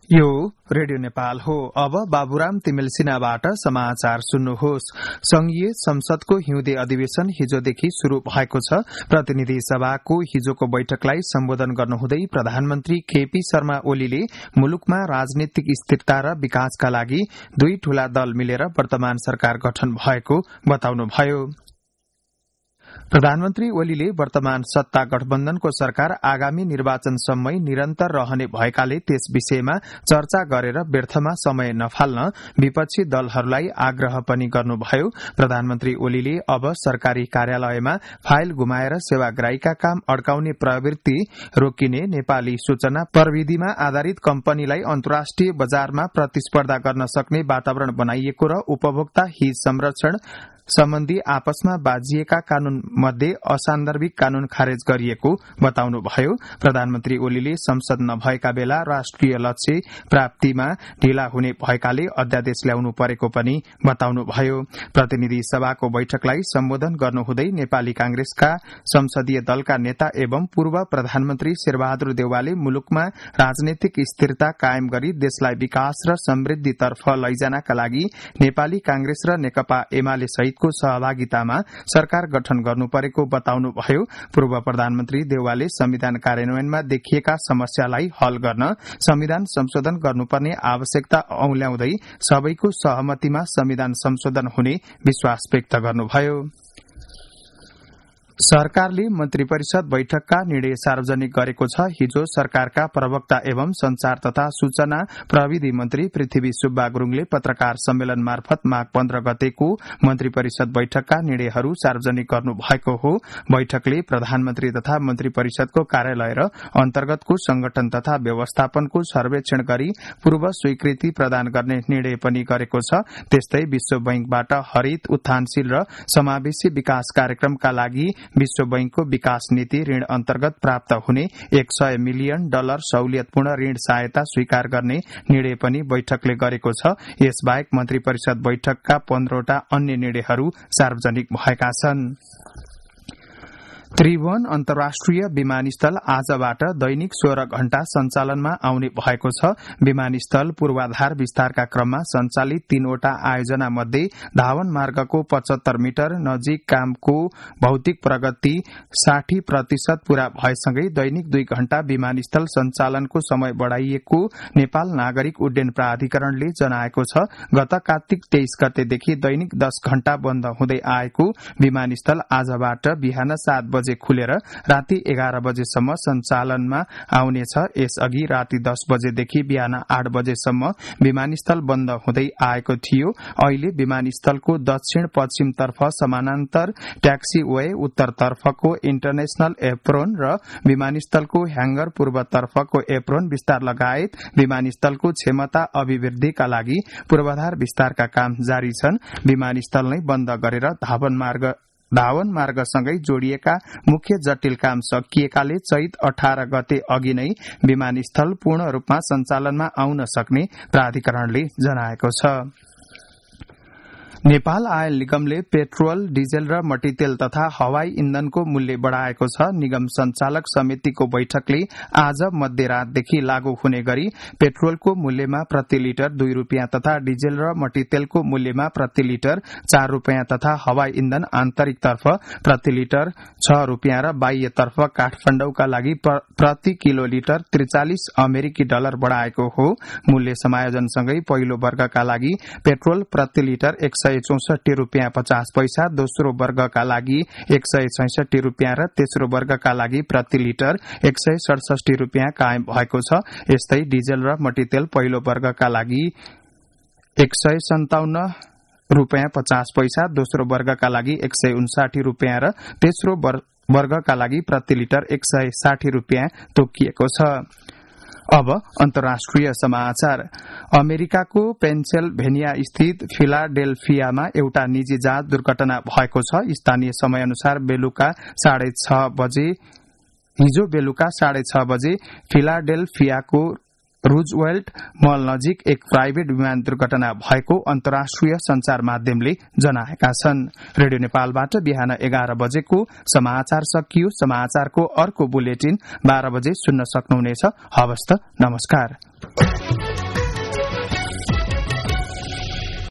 यो रेडियो नेपाल हो। अब बाबुराम तिमिल सिन्हाबाट समाचार सुन्नुहोस्। संघीय संसदको हिउँदे अधिवेशन हिजोदेखि शुरू भएको छ। प्रतिनिधि सभाको हिजोको बैठकलाई सम्बोधन गर्नुहुँदै प्रधानमन्त्री केपी शर्मा ओलीले मुलुकमा राजनीतिक स्थिरता र विकासका लागि दुई ठूला दल मिलेर वर्तमान सरकार गठन भएको बताउनुभयो। प्रधानमन्त्री ओलीले वर्तमान सत्ता गठबन्धनको सरकार आगामी निर्वाचनसम्मै निरन्तर रहने भएकाले त्यस विषयमा चर्चा गरेर व्यर्थमा समय नफाल्न विपक्षी दलहरूलाई आग्रह पनि गर्नुभयो। प्रधानमन्त्री ओलीले अब सरकारी कार्यालयमा फाइल गुमाएर सेवाग्राहीका काम अड्काउने प्रवृत्ति रोकिने, नेपाली सूचना प्रविधिमा आधारित कम्पनीलाई अन्तर्राष्ट्रिय बजारमा प्रतिस्पर्धा गर्न सक्ने वातावरण बनाइएको र उपभोक्ता हित संरक्षण सम्बन्धी आपसमा बाजिएका कानून मध्ये असान्दर्भिक कानून खारेज गरिएको बताउनुभयो। प्रधानमन्त्री ओलीले संसद नभएका बेला राष्ट्रिय लक्ष्य प्राप्तिमा ढिला हुने भएकाले अध्यादेश ल्याउनु परेको पनि बताउनुभयो। प्रतिनिधि सभाको बैठकलाई सम्बोधन गर्नुहुँदै नेपाली कांग्रेसका संसदीय दलका नेता एवं पूर्व प्रधानमन्त्री शेरबहादुर देउवाले मुलुकमा राजनैतिक स्थिरता कायम गरी देशलाई विकास र समृद्धितर्फ लैजानका लागि नेपाली कांग्रेस र नेकपा एमाले सहितको सहभागितामा सरकार गठन गर्नु परेको बताउनुभयो। पूर्व प्रधानमन्त्री देउवाले संविधान कार्यान्वयनमा देखिएका समस्यालाई हल गर्न संविधान संशोधन गर्नुपर्ने आवश्यकता औल्याउँदै सबैको सहमतिमा संविधान संशोधन हुने विश्वास व्यक्त गर्नुभयो। सरकारले मन्त्री परिषद बैठकका निर्णय सार्वजनिक गरेको छ। हिजो सरकारका प्रवक्ता एवं संचार तथा सूचना प्रविधि मन्त्री पृथ्वी सुब्बा गुरूङले पत्रकार सम्मेलन मार्फत माघ 15 गतेको मन्त्री परिषद बैठकका निर्णयहरू सार्वजनिक गर्नु भएको हो। बैठकले प्रधानमन्त्री तथा मन्त्री परिषदको कार्यालय र अन्तर्गतको संगठन तथा व्यवस्थापनको सर्वेक्षण गरी पूर्व स्वीकृति प्रदान गर्ने निर्णय पनि गरेको छ। त्यस्तै विश्व बैंकबाट हरित, उत्थानशील र समावेशी विकास कार्यक्रमका लागि विश्व बैंकको विकास नीति ऋण अन्तर्गत प्राप्त हुने $100 मिलियन सहुलियतपूर्ण ऋण सहायता स्वीकार गर्ने निर्णय पनि बैठकले गरेको छ। यसबाहेक मन्त्री परिषद बैठकका 15 वटा अन्य निर्णयहरू सार्वजनिक भएका छन्। त्रिभुवन अन्तर्राष्ट्रिय विमानस्थल आजबाट दैनिक 16 घण्टा सञ्चालनमा आउने भएको छ। विमानस्थल पूर्वाधार विस्तारका क्रममा सञ्चालित 3 वटा आयोजना मध्ये धावन मार्गको 75 मिटर नजिक कामको भौतिक प्रगति 60% पूरा भएसँगै दैनिक 2 घण्टा विमानस्थल सञ्चालनको समय बढ़ाइएको नेपाल नागरिक उड्डयन प्राधिकरणले जनाएको छ। गत कार्तिक 23 गतेदेखि दैनिक 10 घण्टा बन्द हुँदै आएको विमानस्थल आजबाट बिहान 7 बजे खुलेर राति 11 बजेसम्म सञ्चालनमा आउनेछ। यसअघि राति 10 बजेदेखि बिहान 8 बजेसम्म विमानस्थल बन्द हुँदै आएको थियो। अहिले विमानस्थलको दक्षिण पश्चिम तर्फ समानान्तर ट्याक्सीवे, उत्तरतर्फको इन्टरनेशनल एप्रोन र विमानस्थलको ह्याङ्गर पूर्वतर्फको एप्रोन विस्तार लगायत विमानस्थलको क्षमता अभिवृद्धिका लागि पूर्वाधार विस्तारका काम जारी छन्। विमानस्थल नै बन्द गरेर धावन मार्गसँगै जोडिएका मुख्य जटिल काम सकिएकाले चैत 18 गते अघि नै विमानस्थल पूर्ण रूपमा सञ्चालनमा आउन सक्ने प्राधिकरणले जनाएको छ। नेपाल आयल निगमले पेट्रोल, डिजेल र मट्टीतेल तथा हवाई इन्धनको मूल्य बढ़ाएको छ। निगम सञ्चालक समितिको बैठकले आज मध्यरातदेखि लागू हुने गरी पेट्रोलको मूल्यमा प्रति लिटर 2 रुपियाँ तथा डिजेल र मट्टीतेलको मूल्यमा प्रति लिटर 4 रुपियाँ तथा हवाई इन्धन आन्तरिकतर्फ प्रति लिटर 6 रुपियाँ र बाह्यतर्फ काठमाडौँका लागि प्रति किलो लिटर 43 अमेरिकी डलर बढ़ाएको हो। मूल्य समायोजनसँगै पहिलो वर्गका लागि पेट्रोल प्रति लिटर 164 रुपियाँ 50 पैसा, दोस्रो वर्गका लागि 166 रुपियाँ र तेस्रो वर्गका लागि प्रति लिटर 167 रुपियाँ कायम भएको छ। यस्तै डिजेल र मट्टीतेल पहिलो वर्गका लागि 157 रुपियाँ 50 पैसा, दोस्रो वर्गका लागि 159 रुपियाँ र तेस्रो वर्गका लागि प्रति लिटर 160 रुपियाँ तोकिएको छ। अब अन्तर्राष्ट्रिय समाचार। अमेरिकाको पेन्सिल्भेनिया स्थित फिलाडेल्फियामा एउटा निजी जहाज दुर्घटना भएको छ। स्थानीय समय अनुसार हिजो बेलुका 6:30 बजे फिलाडेल्फियाको रूजवेल्ट मल नजिक एक प्राइभेट विमान दुर्घटना भएको अन्तर्राष्ट्रिय संचार माध्यमले जनाएका छन्। रेडियो नेपालबाट बिहान 11 बजेको समाचार सकियो। समाचारको अर्को बुलेटिन 12 बजे सुन्न सक्नुहुनेछ। हवस् त, नमस्कार।